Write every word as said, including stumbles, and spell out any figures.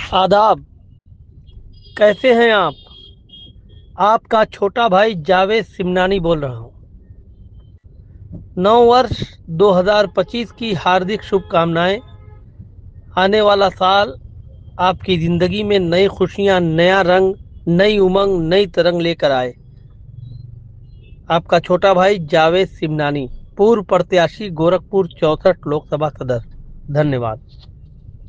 आदाब। कैसे हैं आप? आपका छोटा भाई जावेद सिमनानी बोल रहा हूँ। नव वर्ष दो हज़ार पच्चीस की हार्दिक शुभकामनाएं। आने वाला साल आपकी ज़िंदगी में नई खुशियां, नया रंग, नई उमंग, नई तरंग लेकर आए। आपका छोटा भाई जावेद सिमनानी, पूर्व प्रत्याशी, गोरखपुर चौसठ लोकसभा सदस्य। धन्यवाद।